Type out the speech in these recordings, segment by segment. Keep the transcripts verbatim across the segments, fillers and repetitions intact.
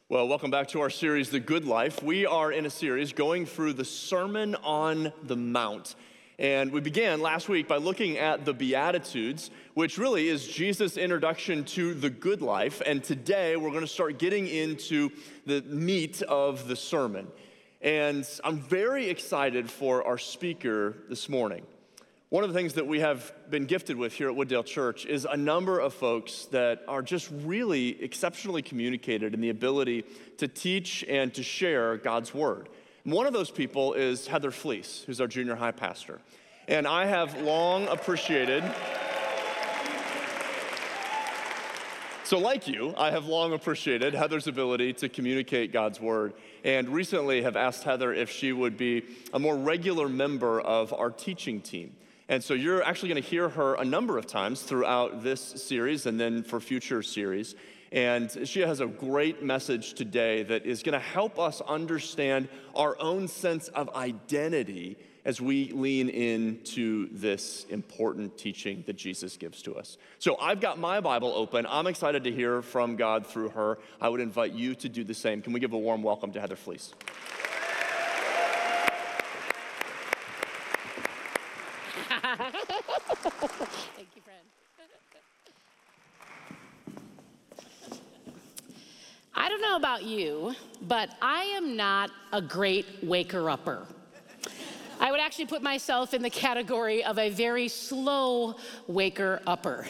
Well, welcome back to our series, The Good Life. We are in a series going through the Sermon on the Mount. And we began last week by looking at the Beatitudes, which really is Jesus' introduction to the good life. And today we're going to start getting into the meat of the sermon. And I'm very excited for our speaker this morning. One of the things that we have been gifted with here at Wooddale Church is a number of folks that are just really exceptionally communicated in the ability to teach and to share God's word. And one of those people is Heather Fleece, who's our junior high pastor. And I have long appreciated, so like you, I have long appreciated Heather's ability to communicate God's word, and recently have asked Heather if she would be a more regular member of our teaching team. And so you're actually going to hear her a number of times throughout this series and then for future series. And she has a great message today that is going to help us understand our own sense of identity as we lean into this important teaching that Jesus gives to us. So I've got my Bible open. I'm excited to hear from God through her. I would invite you to do the same. Can we give a warm welcome to Heather Fleece? Thank you, friend. I don't know about you, but I am not a great waker-upper. I would actually put myself in the category of a very slow waker-upper.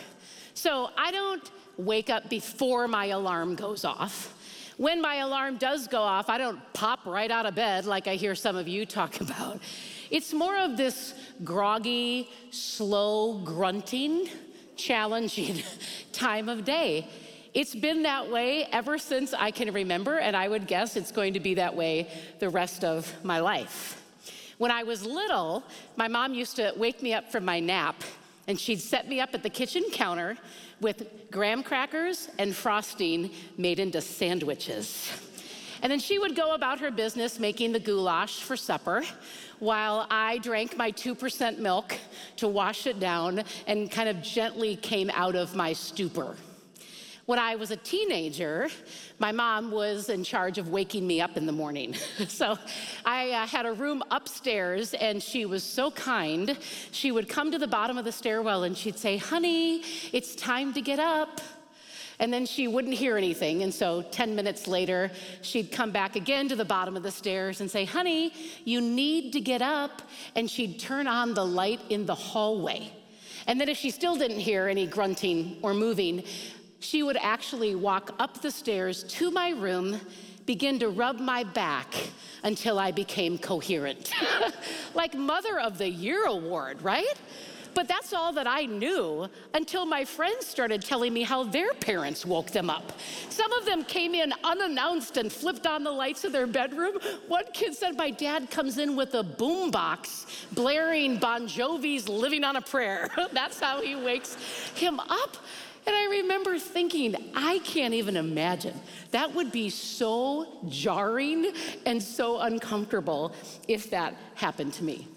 So I don't wake up before my alarm goes off. When my alarm does go off, I don't pop right out of bed like I hear some of you talk about. It's more of this groggy, slow grunting, challenging time of day. It's been that way ever since I can remember, and I would guess it's going to be that way the rest of my life. When I was little, my mom used to wake me up from my nap, and she'd set me up at the kitchen counter with graham crackers and frosting made into sandwiches. And then she would go about her business making the goulash for supper, while I drank my two percent milk to wash it down and kind of gently came out of my stupor. When I was a teenager, my mom was in charge of waking me up in the morning. So I uh, had a room upstairs, and she was so kind. She would come to the bottom of the stairwell and she'd say, "Honey, it's time to get up." And then she wouldn't hear anything, and so ten minutes later, she'd come back again to the bottom of the stairs and say, "Honey, you need to get up." And she'd turn on the light in the hallway. And then if she still didn't hear any grunting or moving, she would actually walk up the stairs to my room, begin to rub my back until I became coherent. Like Mother of the Year award, right? But that's all that I knew until my friends started telling me how their parents woke them up. Some of them came in unannounced and flipped on the lights of their bedroom. One kid said, "My dad comes in with a boombox blaring Bon Jovi's Living on a Prayer." That's how he wakes him up. And I remember thinking, I can't even imagine. That would be so jarring and so uncomfortable if that happened to me.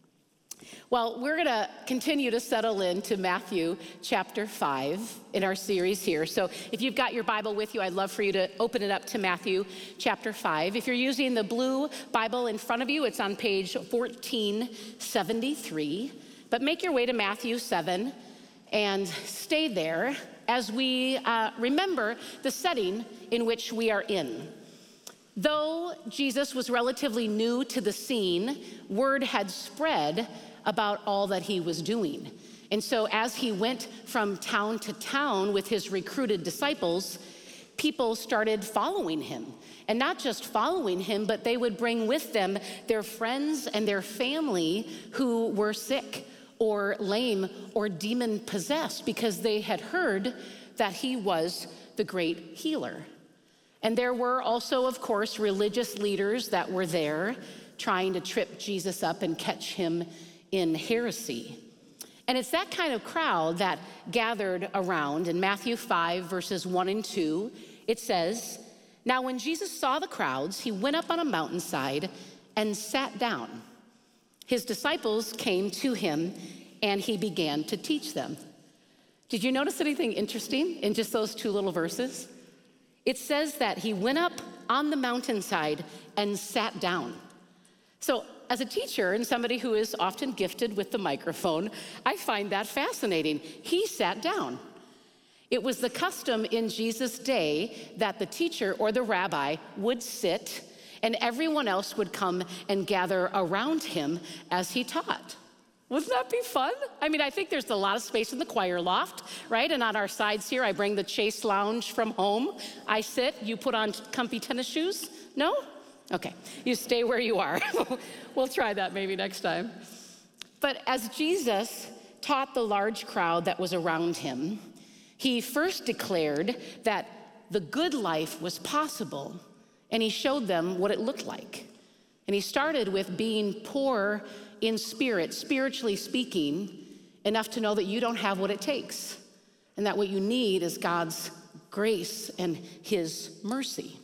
Well, we're going to continue to settle into Matthew chapter five in our series here. So if you've got your Bible with you, I'd love for you to open it up to Matthew chapter five. If you're using the blue Bible in front of you, it's on page fourteen seventy-three. But make your way to Matthew seven and stay there as we uh, remember the setting in which we are in. Though Jesus was relatively new to the scene, word had spread about all that he was doing. And so as he went from town to town with his recruited disciples, people started following him. And not just following him, but they would bring with them their friends and their family who were sick or lame or demon-possessed, because they had heard that he was the great healer. And there were also, of course, religious leaders that were there trying to trip Jesus up and catch him in heresy. And it's that kind of crowd that gathered around. In Matthew five, verses one and two, it says, "Now when Jesus saw the crowds, he went up on a mountainside and sat down. His disciples came to him, and he began to teach them." Did you notice anything interesting in just those two little verses? It says that he went up on the mountainside and sat down. So as a teacher and somebody who is often gifted with the microphone, I find that fascinating. He sat down. It was the custom in Jesus' day that the teacher or the rabbi would sit and everyone else would come and gather around him as he taught. Wouldn't that be fun? I mean, I think there's a lot of space in the choir loft, right? And on our sides here, I bring the Chase Lounge from home. I sit, you put on comfy tennis shoes? No? Okay, you stay where you are. We'll try that maybe next time. But as Jesus taught the large crowd that was around him, he first declared that the good life was possible, and he showed them what it looked like. And he started with being poor in spirit, spiritually speaking, enough to know that you don't have what it takes, and that what you need is God's grace and his mercy.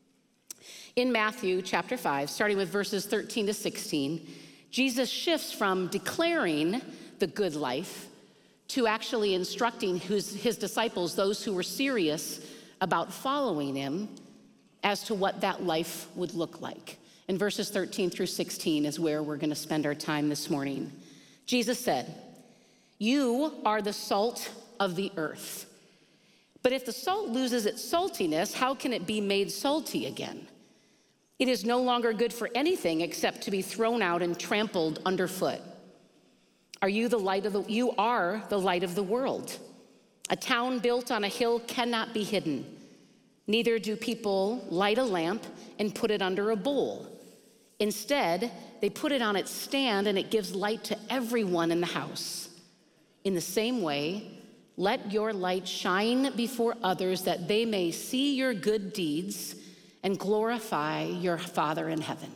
In Matthew chapter five, starting with verses thirteen to sixteen, Jesus shifts from declaring the good life to actually instructing his, his disciples, those who were serious about following him, as to what that life would look like. And verses thirteen through sixteen is where we're going to spend our time this morning. Jesus said, "You are the salt of the earth. But if the salt loses its saltiness, how can it be made salty again? It is no longer good for anything except to be thrown out and trampled underfoot. Are you the light of the, you are the light of the world. A town built on a hill cannot be hidden. Neither do people light a lamp and put it under a bowl. Instead, they put it on its stand and it gives light to everyone in the house. In the same way, let your light shine before others that they may see your good deeds and glorify your Father in heaven."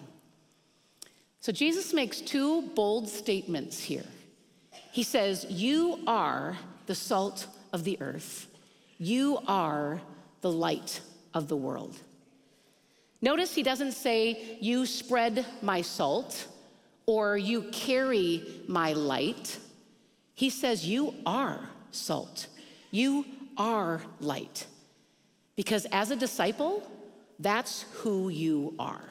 So Jesus makes two bold statements here. He says, you are the salt of the earth. You are the light of the world. Notice he doesn't say, you spread my salt or you carry my light. He says, you are salt. You are light. Because as a disciple, that's who you are.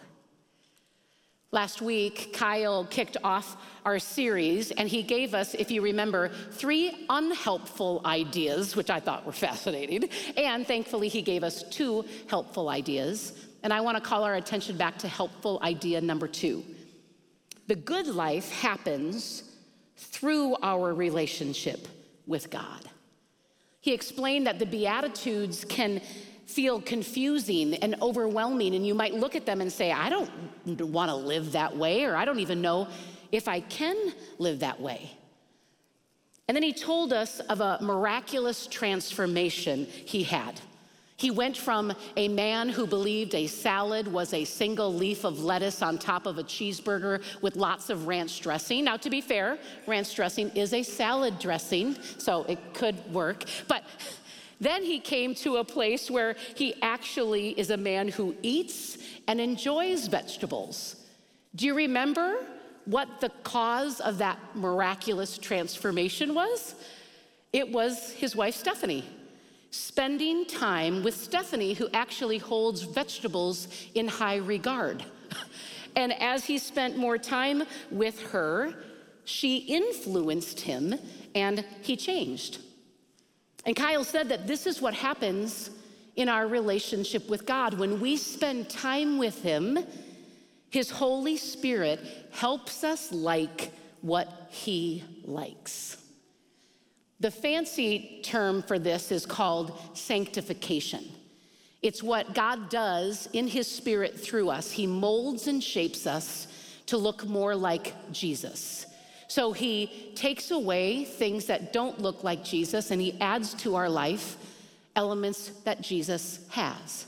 Last week, Kyle kicked off our series, and he gave us, if you remember, three unhelpful ideas, which I thought were fascinating. And thankfully, he gave us two helpful ideas. And I want to call our attention back to helpful idea number two. The good life happens through our relationship with God. He explained that the Beatitudes can feel confusing and overwhelming, and you might look at them and say, I don't want to live that way, or I don't even know if I can live that way. And then he told us of a miraculous transformation he had. He went from a man who believed a salad was a single leaf of lettuce on top of a cheeseburger with lots of ranch dressing. Now, to be fair, ranch dressing is a salad dressing, so it could work. But then he came to a place where he actually is a man who eats and enjoys vegetables. Do you remember what the cause of that miraculous transformation was? It was his wife, Stephanie. Spending time with Stephanie, who actually holds vegetables in high regard. And as he spent more time with her, she influenced him and he changed. And Kyle said that this is what happens in our relationship with God. When we spend time with him, his Holy Spirit helps us like what he likes. The fancy term for this is called sanctification. It's what God does in his Spirit through us. He molds and shapes us to look more like Jesus. So he takes away things that don't look like Jesus, and he adds to our life elements that Jesus has.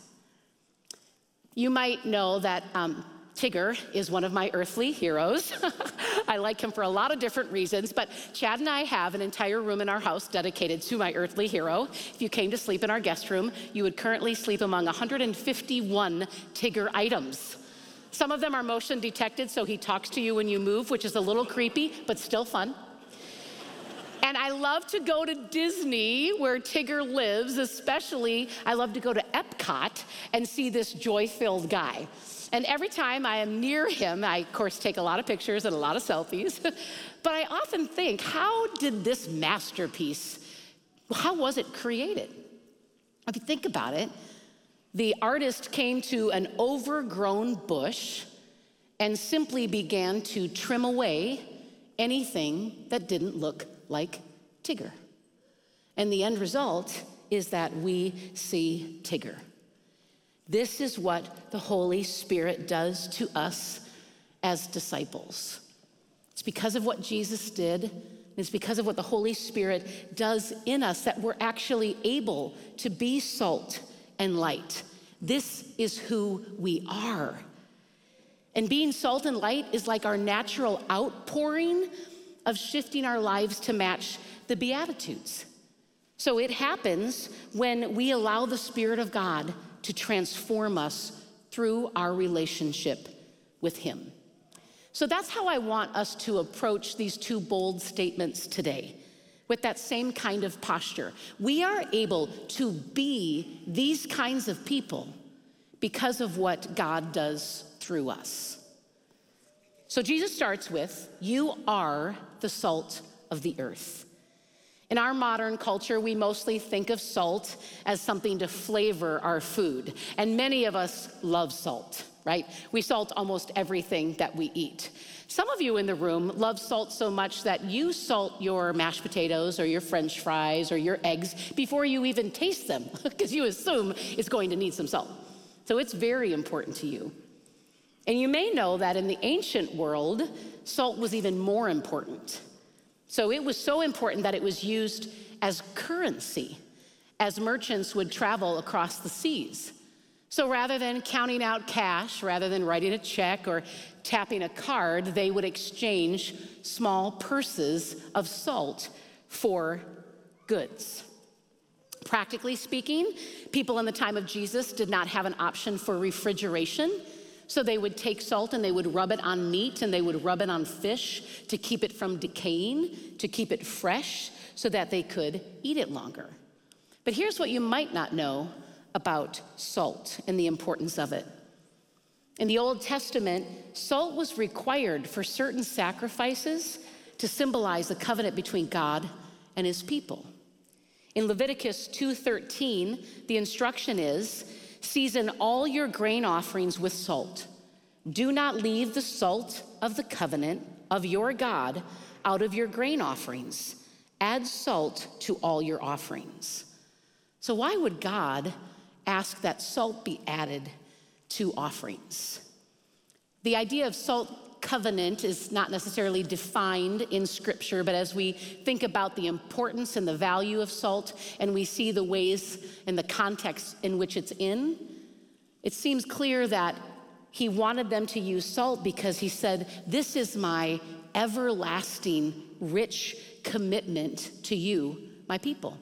You might know that um, Tigger is one of my earthly heroes. I like him for a lot of different reasons, but Chad and I have an entire room in our house dedicated to my earthly hero. If you came to sleep in our guest room, you would currently sleep among one hundred fifty-one Tigger items. Some of them are motion detected, so he talks to you when you move, which is a little creepy, but still fun. And And I love to go to Disney, where Tigger lives, especially I love to go to Epcot and see this joy-filled guy. And every time I am near him, I, of course, take a lot of pictures and a lot of selfies. But I often think, how did this masterpiece, how was it created? If you think about it, the artist came to an overgrown bush and simply began to trim away anything that didn't look like Tigger. And the end result is that we see Tigger. This is what the Holy Spirit does to us as disciples. It's because of what Jesus did, it's because of what the Holy Spirit does in us that we're actually able to be salt and light. This is who we are. And being salt and light is like our natural outpouring of shifting our lives to match the Beatitudes. So it happens when we allow the Spirit of God to transform us through our relationship with Him. So that's how I want us to approach these two bold statements today, with that same kind of posture. We are able to be these kinds of people because of what God does through us. So Jesus starts with, you are the salt of the earth. In our modern culture, we mostly think of salt as something to flavor our food. And many of us love salt, right? We salt almost everything that we eat. Some of you in the room love salt so much that you salt your mashed potatoes or your French fries or your eggs before you even taste them, because you assume it's going to need some salt. So it's very important to you. And you may know that in the ancient world, salt was even more important. So it was so important that it was used as currency as merchants would travel across the seas. So rather than counting out cash, rather than writing a check or tapping a card, they would exchange small purses of salt for goods. Practically speaking, people in the time of Jesus did not have an option for refrigeration. So they would take salt and they would rub it on meat and they would rub it on fish to keep it from decaying, to keep it fresh, so that they could eat it longer. But here's what you might not know about salt and the importance of it. In the Old Testament, salt was required for certain sacrifices to symbolize the covenant between God and His people. In Leviticus two thirteen, the instruction is, season all your grain offerings with salt. Do not leave the salt of the covenant of your God out of your grain offerings. Add salt to all your offerings. So why would God ask that salt be added to offerings? The idea of salt covenant is not necessarily defined in Scripture, but as we think about the importance and the value of salt, and we see the ways and the context in which it's in, it seems clear that He wanted them to use salt because He said, this is my everlasting, rich commitment to you, my people.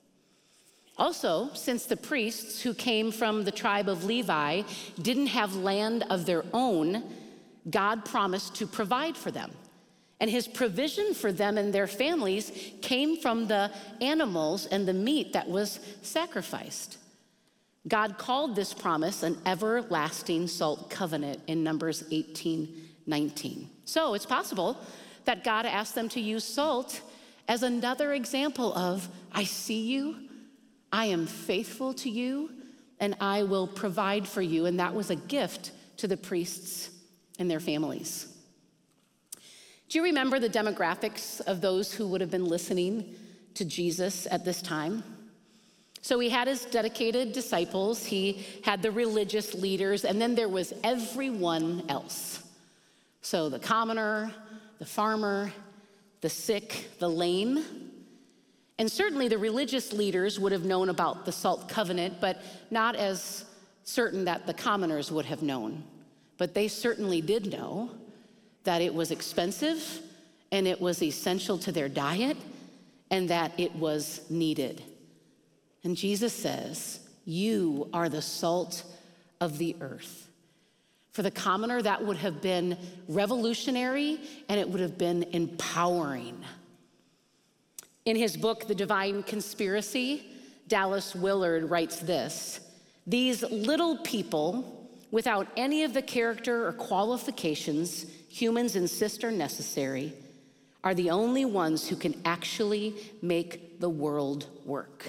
Also, since the priests who came from the tribe of Levi didn't have land of their own, God promised to provide for them. And His provision for them and their families came from the animals and the meat that was sacrificed. God called this promise an everlasting salt covenant in Numbers eighteen nineteen. So it's possible that God asked them to use salt as another example of, I see you, I am faithful to you, and I will provide for you. And that was a gift to the priests and their families. Do you remember the demographics of those who would have been listening to Jesus at this time? So He had His dedicated disciples, He had the religious leaders, and then there was everyone else. So the commoner, the farmer, the sick, the lame. And certainly the religious leaders would have known about the salt covenant, but not as certain that the commoners would have known. But they certainly did know that it was expensive and it was essential to their diet and that it was needed. And Jesus says, you are the salt of the earth. For the commoner, that would have been revolutionary and it would have been empowering. In his book, The Divine Conspiracy, Dallas Willard writes this: "These little people, without any of the character or qualifications humans insist are necessary, are the only ones who can actually make the world work."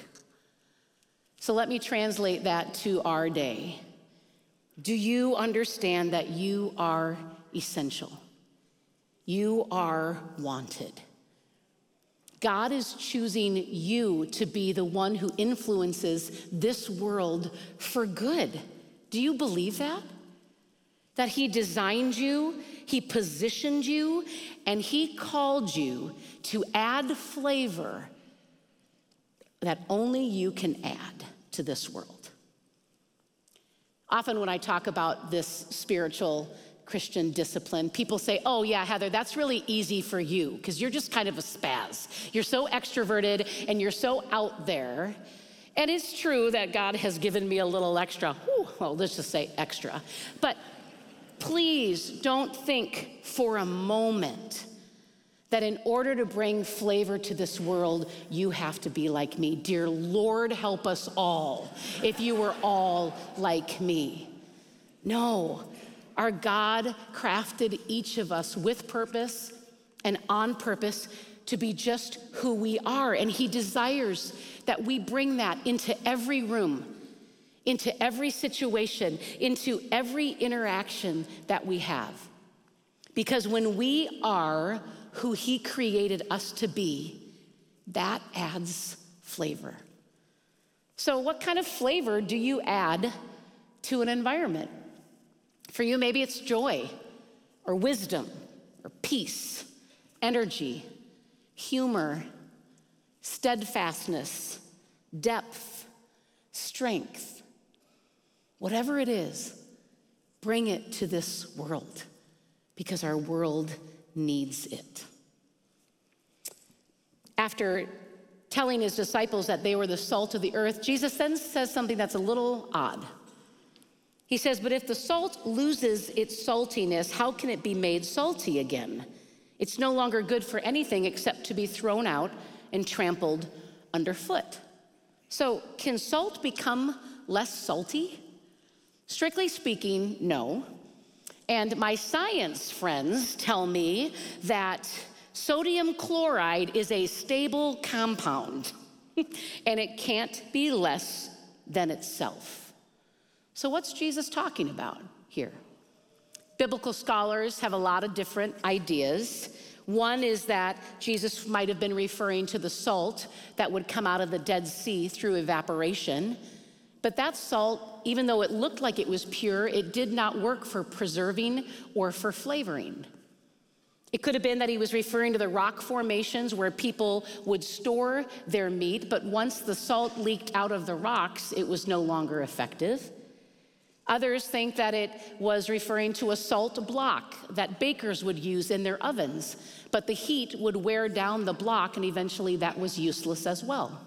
So let me translate that to our day. Do you understand that you are essential? You are wanted. God is choosing you to be the one who influences this world for good. Do you believe that? That he designed you, he positioned you, and he called you to add flavor that only you can add to this world. Often when I talk about this spiritual Christian discipline, people say, "Oh yeah, Heather, that's really easy for you because you're just kind of a spaz. You're so extroverted and you're so out there." And it's true that God has given me a little extra, whew, well, let's just say extra. But please don't think for a moment that in order to bring flavor to this world, you have to be like me. Dear Lord, help us all if you were all like me. No, our God crafted each of us with purpose and on purpose to be just who we are. And he desires that we bring that into every room, into every situation, into every interaction that we have. Because when we are who he created us to be, that adds flavor. So what kind of flavor do you add to an environment? For you, maybe it's joy or wisdom or peace, energy, humor, steadfastness, depth, strength. Whatever it is, bring it to this world because our world needs it. After telling his disciples that they were the salt of the earth, Jesus then says something that's a little odd. He says, "But if the salt loses its saltiness, how can it be made salty again? It's no longer good for anything except to be thrown out and trampled underfoot." So, can salt become less salty? Strictly speaking, no. And my science friends tell me that sodium chloride is a stable compound and it can't be less than itself. So what's Jesus talking about here? Biblical scholars have a lot of different ideas. One is that Jesus might have been referring to the salt that would come out of the Dead Sea through evaporation. But that salt, even though it looked like it was pure, it did not work for preserving or for flavoring. It could have been that he was referring to the rock formations where people would store their meat, but once the salt leaked out of the rocks, it was no longer effective. Others think that it was referring to a salt block that bakers would use in their ovens, but the heat would wear down the block and eventually that was useless as well.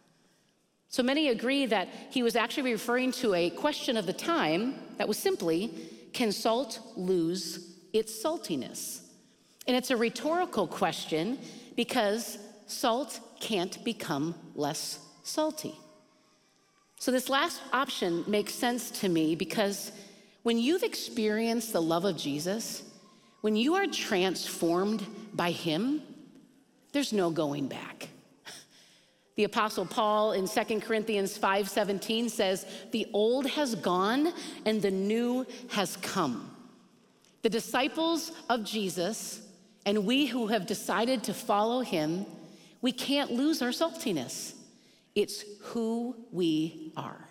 So many agree that he was actually referring to a question of the time that was simply, can salt lose its saltiness? And it's a rhetorical question because salt can't become less salty. So this last option makes sense to me because when you've experienced the love of Jesus, when you are transformed by him, there's no going back. The Apostle Paul in Second Corinthians five seventeen says, "The old has gone and the new has come." The disciples of Jesus and we who have decided to follow him, we can't lose our saltiness. It's who we are.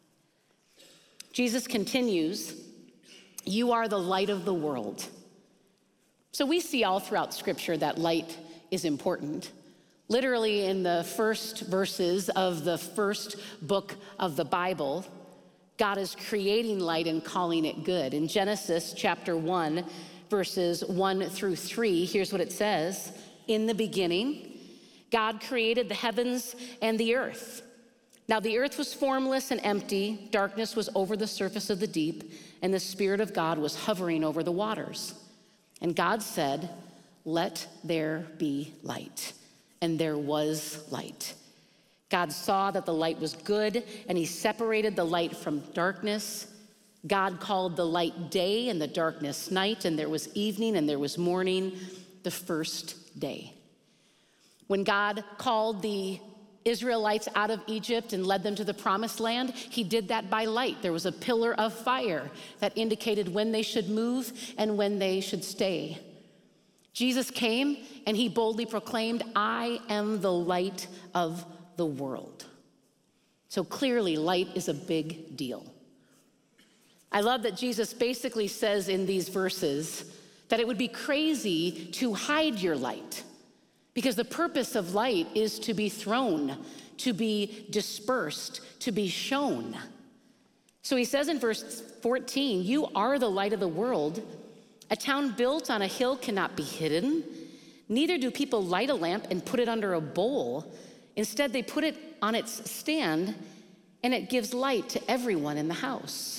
Jesus continues, "You are the light of the world." So we see all throughout Scripture that light is important. Literally in the first verses of the first book of the Bible, God is creating light and calling it good. In Genesis chapter one, verses one through three, here's what it says. "In the beginning, God created the heavens and the earth. Now the earth was formless and empty, darkness was over the surface of the deep, and the Spirit of God was hovering over the waters. And God said, 'Let there be light.' and there was light. God saw that the light was good, and he separated the light from darkness. God called the light day and the darkness night, and there was evening and there was morning, the first day. When God called the Israelites out of Egypt and led them to the promised land, he did that by light. There was a pillar of fire that indicated when they should move and when they should stay. Jesus came and he boldly proclaimed, "I am the light of the world." So clearly, light is a big deal. I love that Jesus basically says in these verses that it would be crazy to hide your light, because the purpose of light is to be thrown, to be dispersed, to be shown. So he says in verse fourteen, "You are the light of the world. A town built on a hill cannot be hidden. Neither do people light a lamp and put it under a bowl. Instead, they put it on its stand, and it gives light to everyone in the house."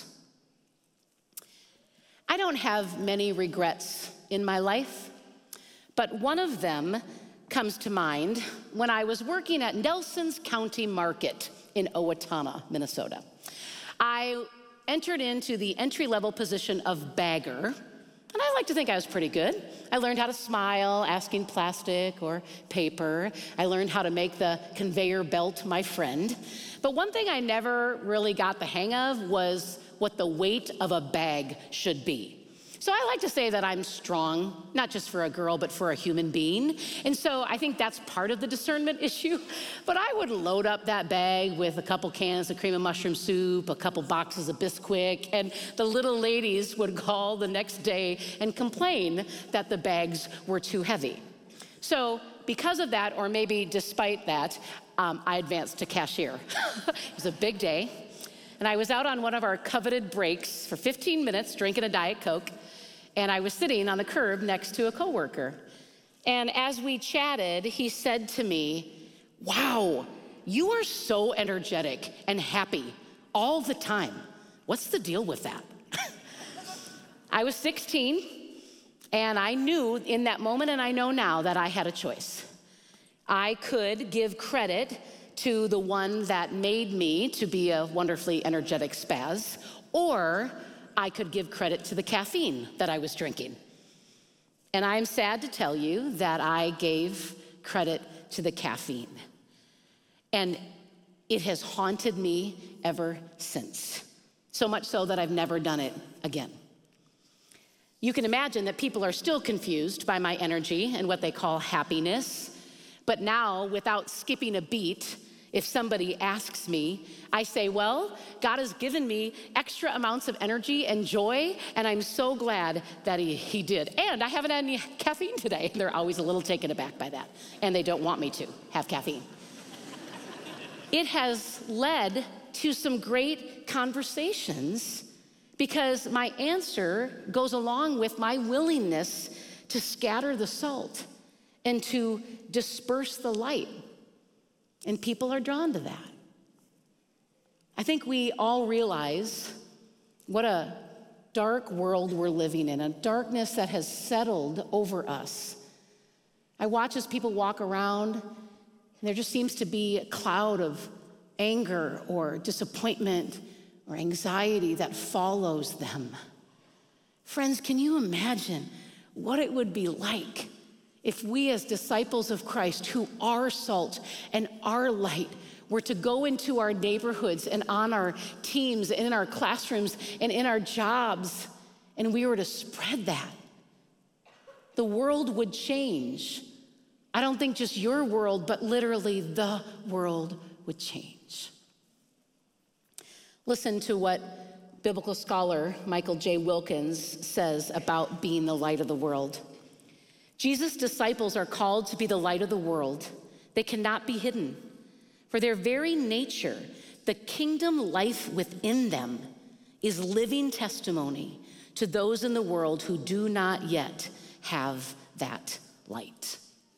I don't have many regrets in my life, but one of them comes to mind when I was working at Nelson's County Market in Owatonna, Minnesota. I entered into the entry-level position of bagger, and I like to think I was pretty good. I learned how to smile, asking plastic or paper. I learned how to make the conveyor belt my friend. But one thing I never really got the hang of was what the weight of a bag should be. So I like to say that I'm strong, not just for a girl, but for a human being. And so I think that's part of the discernment issue. But I would load up that bag with a couple cans of cream and mushroom soup, a couple boxes of Bisquick, and the little ladies would call the next day and complain that the bags were too heavy. So because of that, or maybe despite that, um, I advanced to cashier. It was a big day. And I was out on one of our coveted breaks for fifteen minutes drinking a Diet Coke, and I was sitting on the curb next to a coworker. And as we chatted, he said to me, "Wow, you are so energetic and happy all the time. What's the deal with that?" I was sixteen, and I knew in that moment, and I know now, that I had a choice. I could give credit to the one that made me to be a wonderfully energetic spaz, or I could give credit to the caffeine that I was drinking. And I'm sad to tell you that I gave credit to the caffeine. And it has haunted me ever since. So much so that I've never done it again. You can imagine that people are still confused by my energy and what they call happiness. But now, without skipping a beat, if somebody asks me, I say, well, God has given me extra amounts of energy and joy, and I'm so glad that he, he did. And I haven't had any caffeine today. They're always a little taken aback by that, and they don't want me to have caffeine. It has led to some great conversations because my answer goes along with my willingness to scatter the salt and to disperse the light. And people are drawn to that. I think we all realize what a dark world we're living in, a darkness that has settled over us. I watch as people walk around, and there just seems to be a cloud of anger or disappointment or anxiety that follows them. Friends, can you imagine what it would be like if we as disciples of Christ, who are salt and are light, were to go into our neighborhoods and on our teams and in our classrooms and in our jobs, and we were to spread that? The world would change. I don't think just your world, but literally the world would change. Listen to what biblical scholar Michael J. Wilkins says about being the light of the world. Jesus' disciples are called to be the light of the world. They cannot be hidden. For their very nature, the kingdom life within them is living testimony to those in the world who do not yet have that light.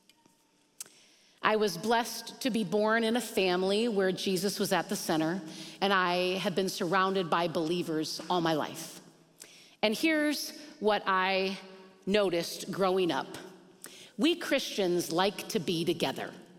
I was blessed to be born in a family where Jesus was at the center, and I have been surrounded by believers all my life. And here's what I noticed growing up. We Christians like to be together.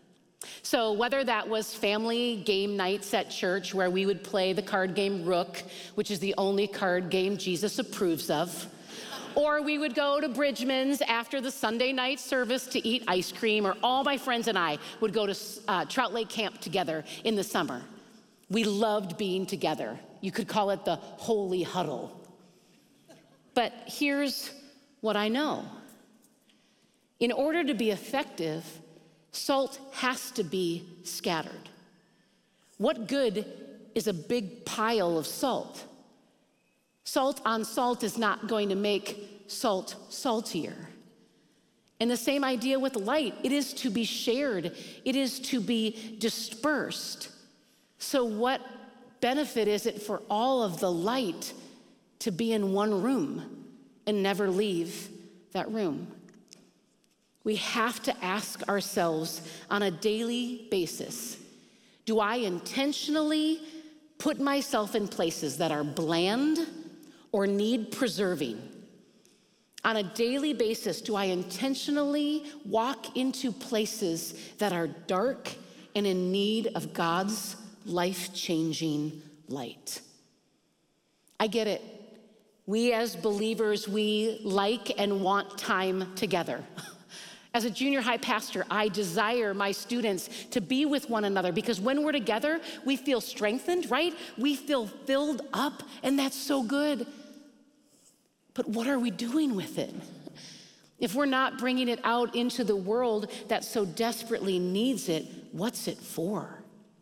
So whether that was family game nights at church where we would play the card game Rook, which is the only card game Jesus approves of, or we would go to Bridgman's after the Sunday night service to eat ice cream, or all my friends and I would go to uh, Trout Lake Camp together in the summer. We loved being together. You could call it the holy huddle. But here's what I know. In order to be effective, salt has to be scattered. What good is a big pile of salt? Salt on salt is not going to make salt saltier. And the same idea with light. It is to be shared. It is to be dispersed. So what benefit is it for all of the light to be in one room and never leave that room? We have to ask ourselves on a daily basis, do I intentionally put myself in places that are bland or need preserving? On a daily basis, do I intentionally walk into places that are dark and in need of God's life-changing light? I get it. We as believers, we like and want time together. As a junior high pastor, I desire my students to be with one another because when we're together, we feel strengthened, right? We feel filled up, and that's so good. But what are we doing with it? If we're not bringing it out into the world that so desperately needs it, what's it for?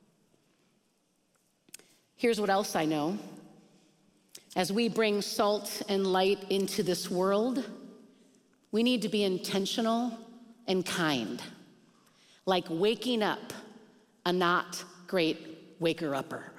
Here's what else I know. As we bring salt and light into this world, we need to be intentional and kind, like waking up a not great waker-upper.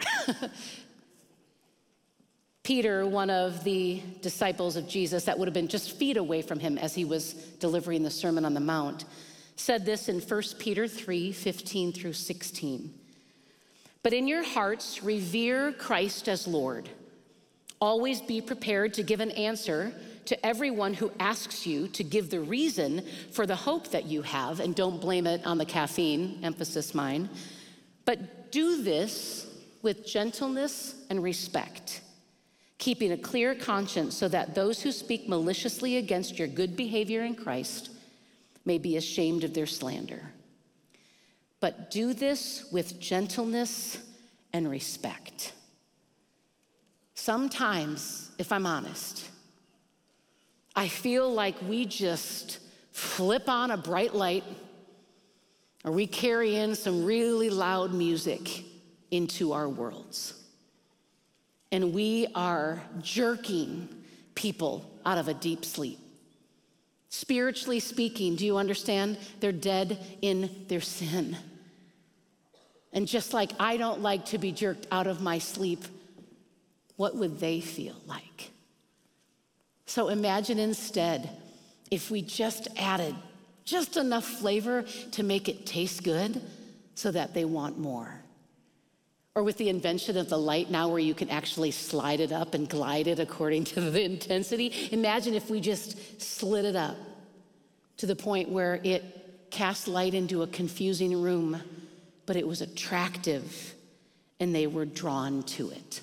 Peter, one of the disciples of Jesus that would have been just feet away from him as he was delivering the Sermon on the Mount, said this in First Peter three, fifteen through sixteen. But in your hearts, revere Christ as Lord. Always be prepared to give an answer to everyone who asks you to give the reason for the hope that you have, and don't blame it on the caffeine, emphasis mine, but do this with gentleness and respect, keeping a clear conscience so that those who speak maliciously against your good behavior in Christ may be ashamed of their slander. But do this with gentleness and respect. Sometimes, if I'm honest, I feel like we just flip on a bright light or we carry in some really loud music into our worlds. And we are jerking people out of a deep sleep. Spiritually speaking, do you understand? They're dead in their sin. And just like I don't like to be jerked out of my sleep, what would they feel like? So imagine instead if we just added just enough flavor to make it taste good so that they want more. Or with the invention of the light now where you can actually slide it up and glide it according to the intensity. Imagine if we just slid it up to the point where it cast light into a confusing room, but it was attractive and they were drawn to it.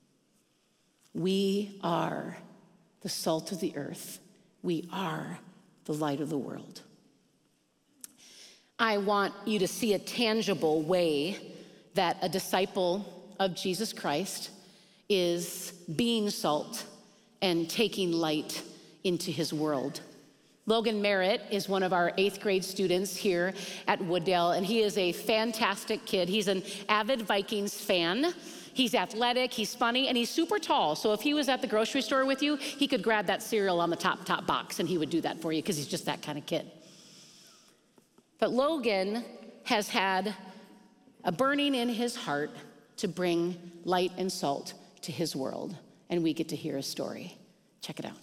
We are the salt of the earth. We are the light of the world. I want you to see a tangible way that a disciple of Jesus Christ is being salt and taking light into his world. Logan Merritt is one of our eighth grade students here at Wooddale, and he is a fantastic kid. He's an avid Vikings fan. He's athletic, he's funny, and he's super tall. So if he was at the grocery store with you, he could grab that cereal on the top, top box, and he would do that for you because he's just that kind of kid. But Logan has had a burning in his heart to bring light and salt to his world, and we get to hear his story. Check it out.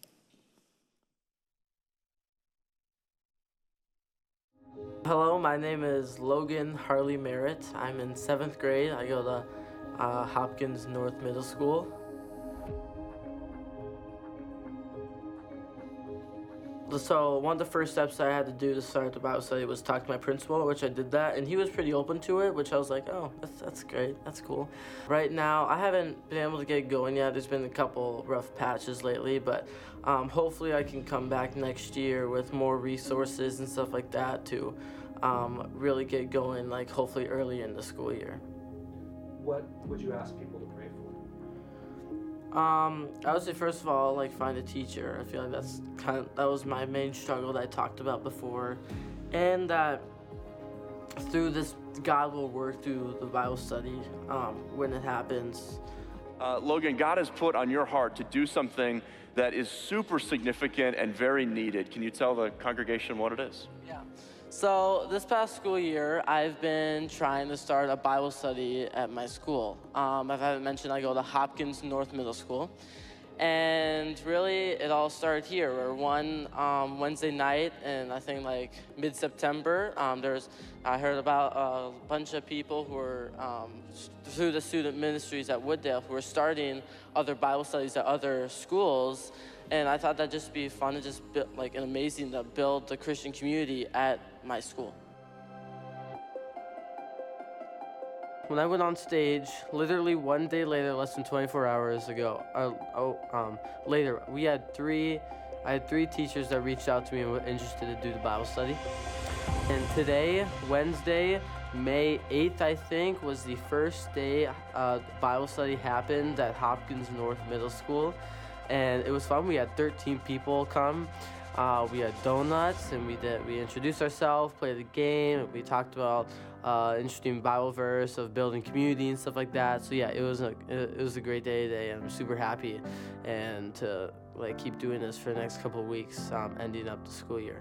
Hello, my name is Logan Harley Merritt. I'm in seventh grade. I go to uh, Hopkins North Middle School. So one of the first steps I had to do to start the Bible study was talk to my principal, which I did that, and he was pretty open to it, which I was like, oh, that's, that's great, that's cool. Right now, I haven't been able to get going yet. There's been a couple rough patches lately, but um, hopefully I can come back next year with more resources and stuff like that to um, really get going, like hopefully early in the school year. What would you ask people to pray for? Um, I would say first of all, like find a teacher. I feel like that's kind of, that was my main struggle that I talked about before, and that through this, God will work through the Bible study um, when it happens. Uh, Logan, God has put on your heart to do something that is super significant and very needed. Can you tell the congregation what it is? Yeah. So this past school year, I've been trying to start a Bible study at my school. Um, if I haven't mentioned, I go to Hopkins North Middle School. And really, it all started here, where one um, Wednesday night, and I think like mid-September, um, there's, I heard about a bunch of people who were, um, through the student ministries at Wooddale, who were starting other Bible studies at other schools. And I thought that'd just be fun to just build, like, and amazing to build the Christian community at my school. When I went on stage, literally one day later, less than twenty-four hours ago, uh, oh, um, later, we had three, I had three teachers that reached out to me and were interested to do the Bible study. And today, Wednesday, May eighth, I think, was the first day uh, Bible study happened at Hopkins North Middle School. And it was fun. We had thirteen people come. Uh, we had donuts, and we did. We introduced ourselves, played the game. We talked about uh, interesting Bible verse of building community and stuff like that. So yeah, it was a it was a great day today. I'm super happy, and to like keep doing this for the next couple of weeks, um, ending up the school year.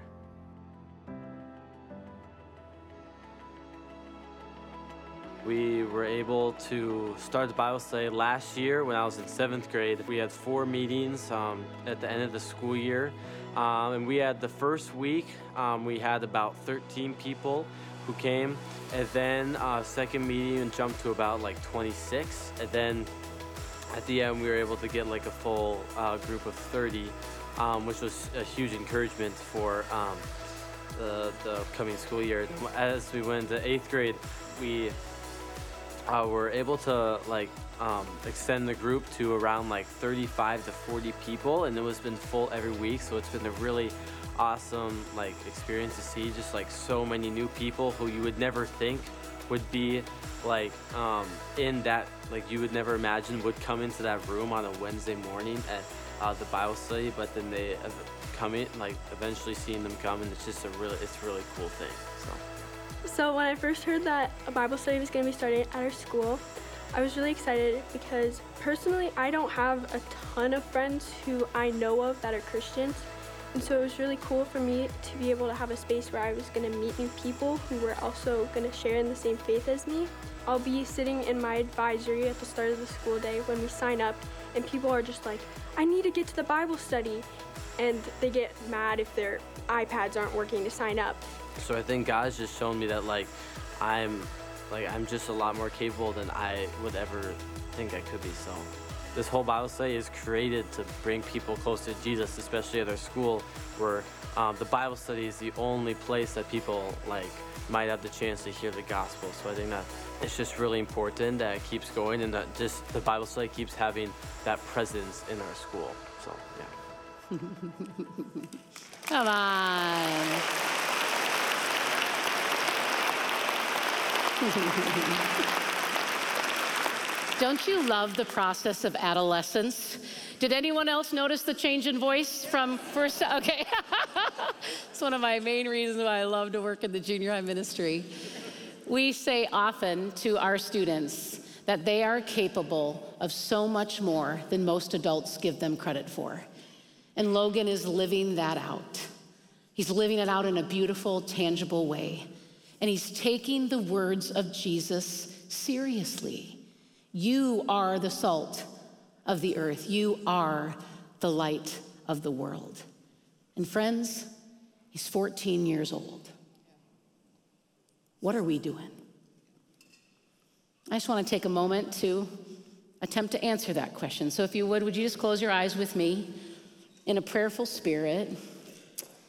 We were able to start the Bible study last year when I was in seventh grade. We had four meetings um, at the end of the school year. Um, and we had the first week, um, we had about thirteen people who came. And then uh, second meeting jumped to about like twenty-six. And then at the end, we were able to get like a full uh, group of thirty, um, which was a huge encouragement for um, the, the coming school year. As we went into eighth grade, we Uh, we're able to like um, extend the group to around like thirty-five to forty people, and it was been full every week. So it's been a really awesome like experience to see just like so many new people who you would never think would be like um, in that, like you would never imagine would come into that room on a Wednesday morning at uh, the Bible study, but then they uh, come in, like eventually seeing them come, and it's just a really, it's a really cool thing. So. So when I first heard that a Bible study was going to be starting at our school, I was really excited because personally I don't have a ton of friends who I know of that are Christians. And so it was really cool for me to be able to have a space where I was going to meet new people who were also going to share in the same faith as me. I'll be sitting in my advisory at the start of the school day when we sign up, and people are just like, I need to get to the Bible study. And they get mad if their iPads aren't working to sign up. So I think God's just shown me that like I'm like I'm just a lot more capable than I would ever think I could be. So this whole Bible study is created to bring people closer to Jesus, especially at our school, where um, the Bible study is the only place that people like might have the chance to hear the gospel. So I think that it's just really important that it keeps going, and that just the Bible study keeps having that presence in our school. So yeah. Come on. Don't you love the process of adolescence? Did anyone else notice the change in voice from first? Okay. It's one of my main reasons why I love to work in the junior high ministry. We say often to our students that they are capable of so much more than most adults give them credit for. And Logan is living that out. He's living it out in a beautiful, tangible way. And he's taking the words of Jesus seriously. You are the salt of the earth. You are the light of the world. And friends, he's fourteen years old. What are we doing? I just want to take a moment to attempt to answer that question. So if you would, would you just close your eyes with me in a prayerful spirit?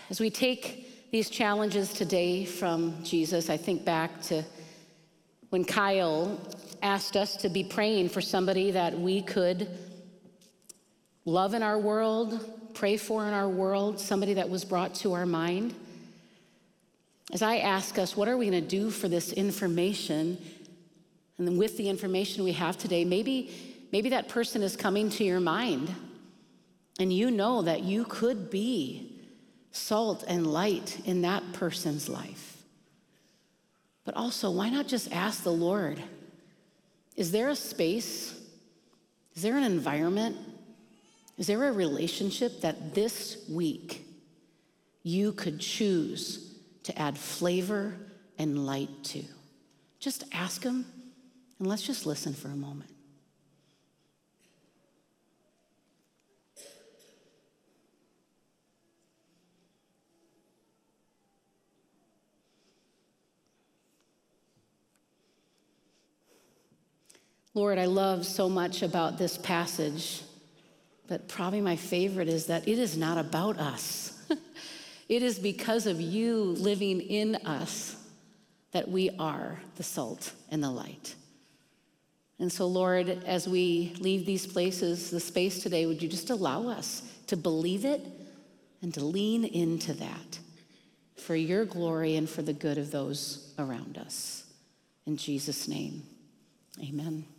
As we take these challenges today from Jesus, I think back to when Kyle asked us to be praying for somebody that we could love in our world, pray for in our world, somebody that was brought to our mind. As I ask us, what are we going to do for this information? And then with the information we have today, maybe, maybe that person is coming to your mind, and you know that you could be salt and light in that person's life. But also, why not just ask the Lord, is there a space? Is there an environment? Is there a relationship that this week you could choose to add flavor and light to? Just ask him, and let's just listen for a moment. Lord, I love so much about this passage, but probably my favorite is that it is not about us. It is because of you living in us that we are the salt and the light. And so, Lord, as we leave these places, the space today, would you just allow us to believe it and to lean into that for your glory and for the good of those around us. In Jesus' name, amen.